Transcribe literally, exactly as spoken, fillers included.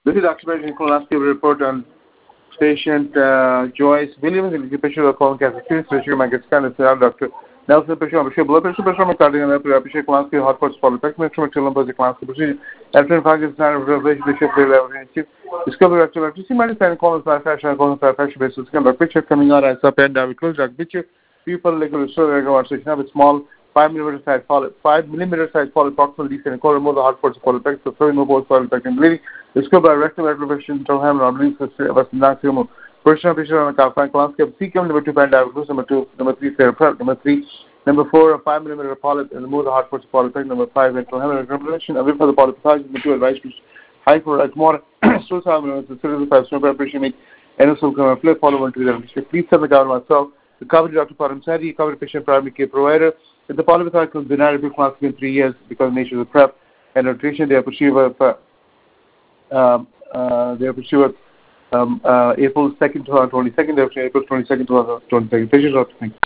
This is documentation colonoscopy report on patient uh, Joyce Williams, and the patient of colon cancer. Students, patient might get scanned. Doctor Nelson, patient of blood pressure, patient of cardiac, patient colonoscopy, hot pot polypectomy, patient of colonoscopy procedure. After infection, sign of revelation, bishop, discovery of activity. See, my sign colon fashion, colon fashion basis. The picture coming out as up and down. Close that picture. People like to show you have a small five millimeter size polyp, five millimeter size polyp, approximately and color more the hot parts of polypectomy, so throwing more both polypectomy bleeding. Discovered by rectal activation, term or release of maximum. Personal patient on a calcine colonoscopy. C number two, diagnosis. Number two, number three, therapeutic. Number three, number four, a five millimeter polyp, and remove the hot parts of polypectomy. Number five, rectal hemorrhage. Away from the polypathology. Number two, advice to high for like more. Suicide, the citizen five, no preparation, make any sort of flip, follow one to the please send the government myself. The coverage Doctor Paramsari, covered patient primary care provider. If the polypathology was denied repeat colonoscopy in three years because of nature of the prep and nutrition, they are pursued with um, uh, they are pursued um, uh, April second, twenty twenty-second, April twenty-second, twenty twenty-second. Patient,